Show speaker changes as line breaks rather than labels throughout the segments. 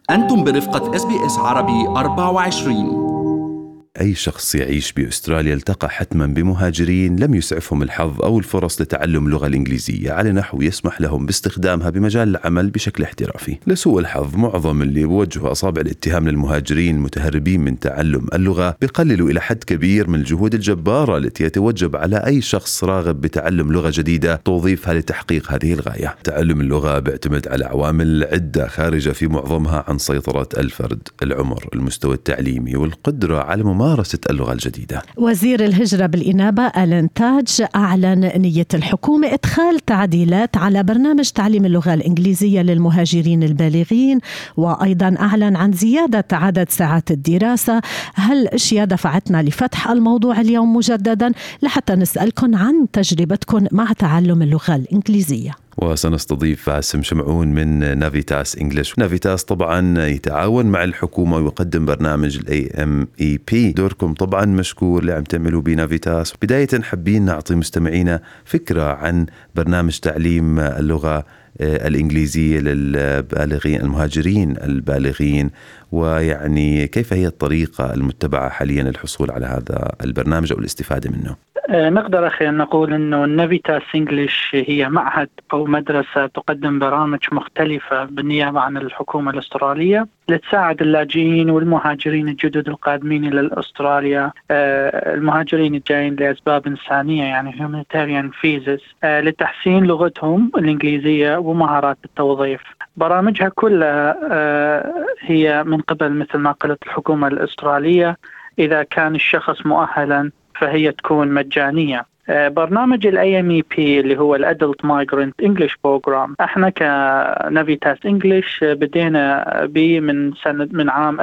أنتم برفقة SBS عربي 24.
أي شخص يعيش بأستراليا التقى حتما بمهاجرين لم يسعفهم الحظ أو الفرص لتعلم اللغة الإنجليزية على نحو يسمح لهم باستخدامها بمجال العمل بشكل احترافي. لسوء الحظ معظم اللي بوجهوا أصابع الاتهام للمهاجرين المتهربين من تعلم اللغة بيقللوا إلى حد كبير من الجهود الجبارة التي يتوجب على أي شخص راغب بتعلم لغة جديدة توظيفها لتحقيق هذه الغاية. تعلم اللغة بيعتمد على عوامل عدة خارجة في معظمها عن سيطرة الفرد، العمر، المستوى التعليمي والقدرة على ممارسة اللغة الجديدة.
وزير الهجرة بالإنابة ألان تاج أعلن نية الحكومة إدخال تعديلات على برنامج تعليم اللغة الإنجليزية للمهاجرين البالغين، وأيضا أعلن عن زيادة عدد ساعات الدراسة. هالأشياء دفعتنا لفتح الموضوع اليوم مجددا لحتى نسألكم عن تجربتكم مع تعلم اللغة الإنجليزية.
وسنستضيف باسم شمعون من نافيتاس إنجليش. نافيتاس طبعا يتعاون مع الحكومة ويقدم برنامج AMEP. دوركم طبعا مشكور اللي عم تعملوا بنافيتاس. بداية حابين نعطي مستمعينا فكرة عن برنامج تعليم اللغة الإنجليزية للبالغين المهاجرين البالغين، ويعني كيف هي الطريقة المتبعة حاليا للحصول على هذا البرنامج أو الاستفادة منه.
نقدر أخي أن نقول أنه نافيتاس إنجليش هي معهد أو مدرسة تقدم برامج مختلفة بالنيابة عن الحكومة الأسترالية لتساعد اللاجئين والمهاجرين الجدد القادمين إلى أستراليا، المهاجرين الجايين لأسباب إنسانية يعني humanitarian visas، لتحسين لغتهم الإنجليزية ومهارات التوظيف. برامجها كلها هي من قبل مثل ما قلت الحكومة الأسترالية. إذا كان الشخص مؤهلا فهي تكون مجانية. برنامج AMEP اللي هو Adult Migrant English Program، احنا كنافيتاس انجليش بدينا به من عام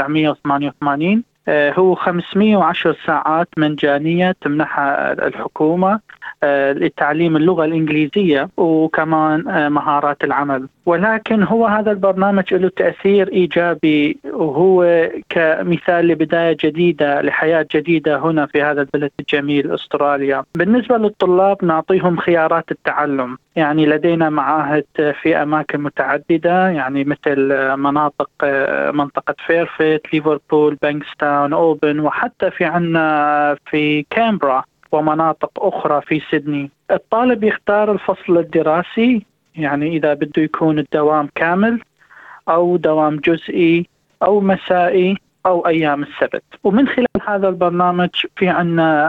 1988. هو 510 ساعات مجانية تمنحها الحكومة لتعليم اللغة الإنجليزية وكمان مهارات العمل. ولكن هو هذا البرنامج له تأثير إيجابي، وهو كمثال لبداية جديدة لحياة جديدة هنا في هذا البلد الجميل أستراليا. بالنسبة للطلاب نعطيهم خيارات التعلم، يعني لدينا معاهد في أماكن متعددة، يعني مثل منطقة فيرفيت، ليفربول، بانكستاون، أوبن، وحتى في عنا في كامبرا ومناطق أخرى في سيدني. الطالب يختار الفصل الدراسي، يعني إذا بده يكون الدوام كامل أو دوام جزئي أو مسائي أو أيام السبت. ومن خلال هذا البرنامج في عنا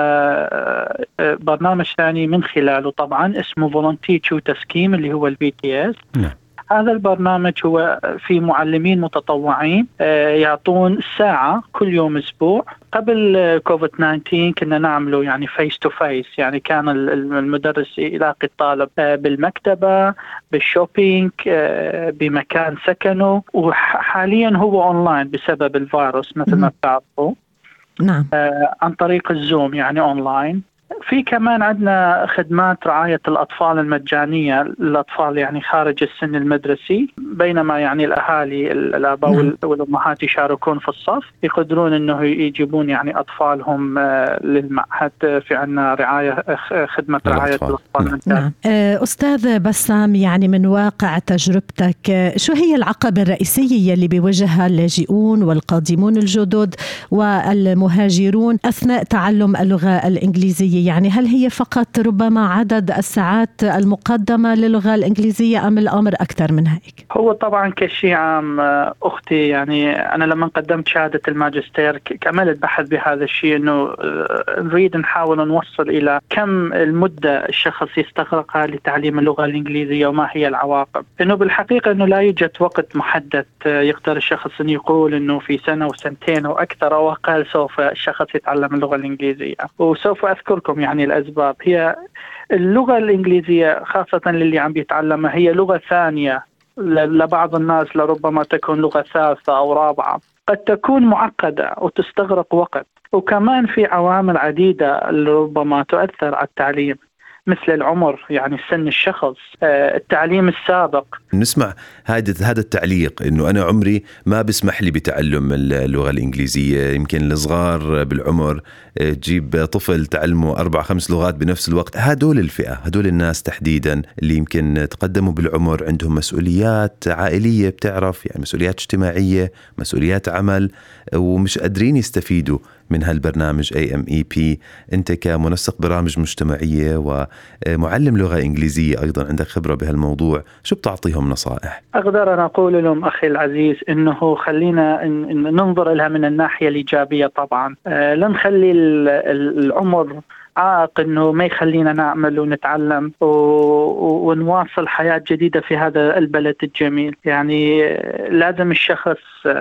برنامج ثاني من خلاله طبعا اسمه Volunteer Tutor Scheme اللي هو VTS. هذا البرنامج هو في معلمين متطوعين يعطون ساعة كل يوم أسبوع. قبل كوفيد-19 كنا نعمله يعني فيس تو فيس، يعني كان المدرس يلاقي الطالب بالمكتبة، بالشوبينج، بمكان سكنه. وحاليا هو أونلاين بسبب الفيروس مثل ما بتعرفوا.
نعم.
عن طريق الزوم يعني أونلاين. في كمان عندنا خدمات رعاية الأطفال المجانية للأطفال يعني خارج السن المدرسي، بينما يعني الأهالي الآباء والأمهات يشاركون في الصف، يقدرون أنه يجيبون يعني أطفالهم للمعهد. في عنا خدمة رعاية الأطفال المجانية.
أستاذ بسام، يعني من واقع تجربتك شو هي العقبة الرئيسية اللي بيواجهها اللاجئون والقادمون الجدد والمهاجرون أثناء تعلم اللغة الإنجليزية؟ يعني هل هي فقط ربما عدد الساعات المقدمة للغة الإنجليزية أم الأمر أكثر من هيك؟
هو طبعا كشيء عام أختي، يعني أنا لما قدمت شهادة الماجستير كملت بحث بهذا الشيء، أنه نريد نحاول نوصل إلى كم المدة الشخص يستغرقها لتعليم اللغة الإنجليزية وما هي العواقب. إنه بالحقيقة أنه لا يوجد وقت محدد يقدر الشخص أن يقول أنه في سنة وسنتين أو أكثر أو أقل سوف الشخص يتعلم اللغة الإنجليزية. وسوف أذكركم يعني الأسباب. هي اللغة الإنجليزية خاصة للي عم بيتعلمها هي لغة ثانية، لبعض الناس لربما تكون لغة ثالثة أو رابعة، قد تكون معقدة وتستغرق وقت. وكمان في عوامل عديدة ربما تؤثر على التعليم، مثل العمر، يعني سن الشخص، التعليم السابق.
نسمع هذا التعليق إنه أنا عمري ما بسمح لي بتعلم اللغة الإنجليزية. يمكن الصغار بالعمر تجيب طفل تعلمه 4-5 لغات بنفس الوقت. هدول الفئة، هدول الناس تحديدا اللي يمكن تقدموا بالعمر، عندهم مسؤوليات عائلية، بتعرف يعني مسؤوليات اجتماعية، مسؤوليات عمل، ومش قادرين يستفيدوا من هالبرنامج AMEP. أنت كمنسق برامج مجتمعية ومعلم لغة إنجليزية أيضا عندك خبرة بهالموضوع، شو بتعطيهم نصائح؟
أقدر أن أقول لهم أخي العزيز إنه خلينا ننظر لها من الناحية الإيجابية. طبعا لا نخلي العمر عائق إنه ما يخلينا نعمل ونتعلم ونواصل حياة جديدة في هذا البلد الجميل. يعني لازم الشخص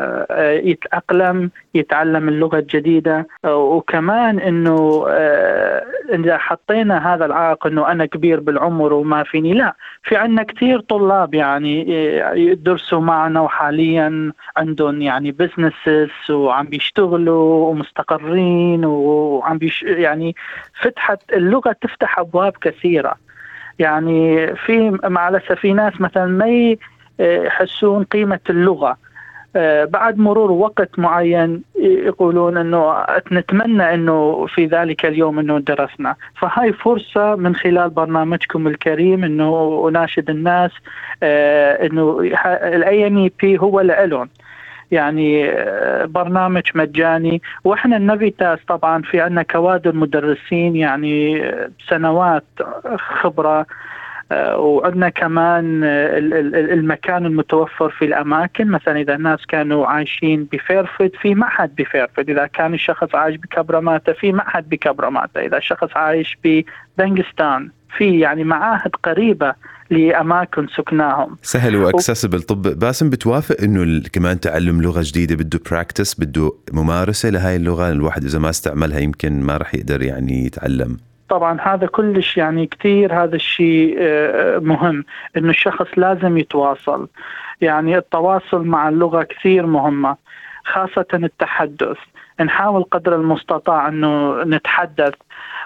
يتأقلم، يتعلم اللغة الجديدة، وكمان إنه إذا حطينا هذا العائق إنه أنا كبير بالعمر وما فيني، لا، في عنا كتير طلاب يعني يدرسوا معنا وحاليا عندهم يعني بيزنسز وعم بيشتغلوا ومستقرين وعم يعني فتحت اللغة تفتح أبواب كثيرة. يعني مع الأسف في ناس مثلا ما يحسون قيمة اللغة، بعد مرور وقت معين يقولون أنه نتمنى أنه في ذلك اليوم أنه درسنا. فهاي فرصة من خلال برنامجكم الكريم أنه أناشد الناس أنه AMEP هو لألون، يعني برنامج مجاني. وإحنا النافيتاس طبعا في عنا كوادر مدرسين يعني سنوات خبرة، وعندنا كمان المكان المتوفر في الأماكن. مثلا إذا الناس كانوا عايشين بفيرفيد في معهد بفيرفيد، إذا كان الشخص عايش بكبرماتا في معهد بكبرماتا، إذا الشخص عايش ببنغستان في يعني معاهد قريبة لأماكن سكناهم.
سهل وأكسسبل. طب باسم، بتوافق إنه كمان تعلم لغة جديدة بده براكتس، بده ممارسة لهاي اللغة؟ الواحد إذا ما استعملها يمكن ما رح يقدر يعني يتعلم.
طبعا هذا كلش يعني كتير، هذا الشيء مهم، إنه الشخص لازم يتواصل. يعني التواصل مع اللغة كثير مهمة، خاصة التحدث. نحاول قدر المستطاع إنه نتحدث،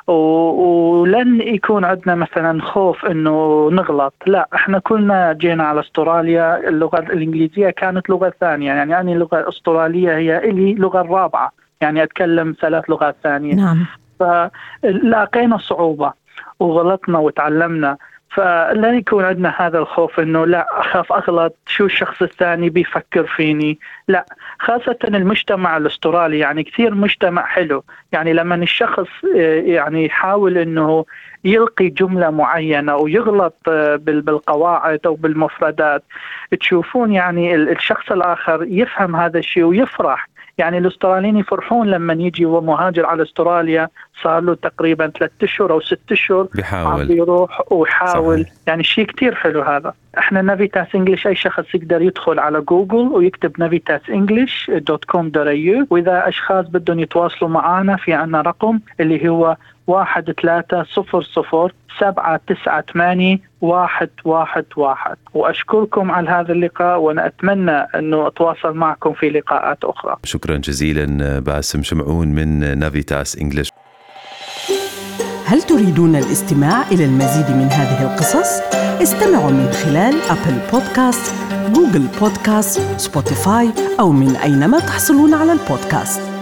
ولن يكون عندنا مثلا خوف إنه نغلط. لا، إحنا كلنا جينا على أستراليا، اللغة الإنجليزية كانت لغة ثانية. يعني أنا اللغة الأسترالية هي إلي لغة الرابعة، يعني أتكلم 3 لغات ثانية.
نعم.
فلاقينا صعوبة وغلطنا وتعلمنا، فلا يكون عندنا هذا الخوف إنه لا أخاف أغلط، شو الشخص الثاني بيفكر فيني. لا، خاصة المجتمع الأسترالي يعني كثير مجتمع حلو. يعني لما الشخص يعني يحاول إنه يلقي جملة معينة أو يغلط بالقواعد أو بالمفردات، تشوفون يعني الشخص الآخر يفهم هذا الشيء ويفرح. يعني الأستراليين يفرحون لما يجي ومهاجر على أستراليا صار له تقريبا 3 أشهر أو 6 أشهر عم يروح ويحاول. صحيح. يعني شيء كتير حلو هذا. احنا نافيتاس انجلش، اي شخص يقدر يدخل على جوجل ويكتب navitasenglish.com.au، واذا اشخاص بدهم يتواصلوا معنا في عنا رقم اللي هو 1300-798-111. واشكركم على هذا اللقاء، وانا اتمنى انه اتواصل معكم في لقاءات اخرى.
شكرا جزيلا باسم شمعون من نافيتاس انجلش.
هل تريدون الاستماع إلى المزيد من هذه القصص؟ استمعوا من خلال أبل بودكاست، جوجل بودكاست، سبوتيفاي أو من أينما تحصلون على البودكاست.